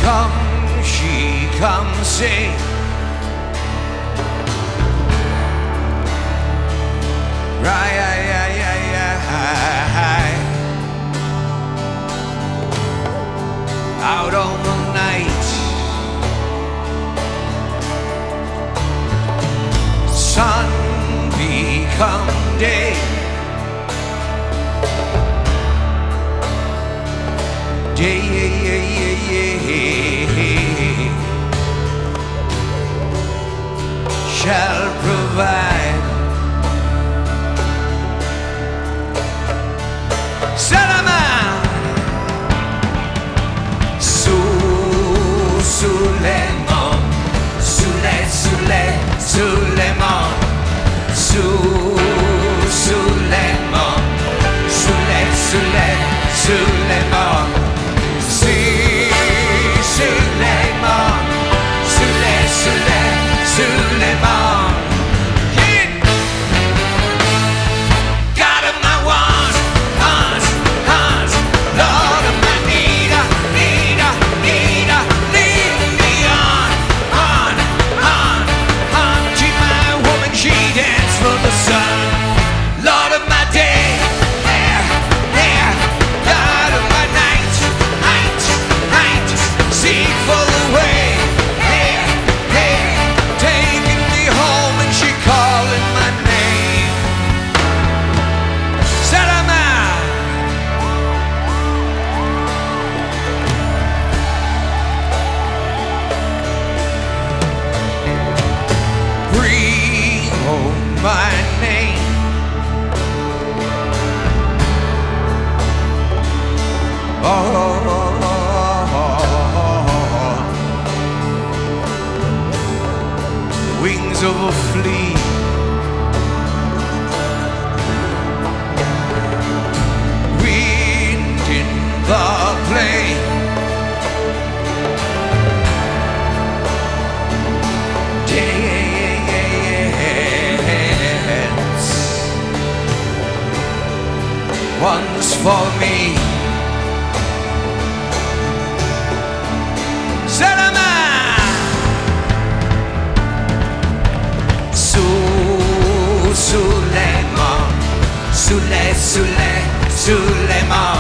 come sing. Out on the night, sun become day. Shall provide. Salaman, Suleiman, Suleiman, Suleiman, Suleiman. Suleiman, Suleiman. God of my want, Lord of my need, lead me on. Keep my woman, she dance for the sun. Lord of my day, God of my night, seek for the way. Taking me home and she calling my name. Salama. Bring home my name. Wings of a flea, wind in the plain, dance once for me. Suleiman, Suleiman.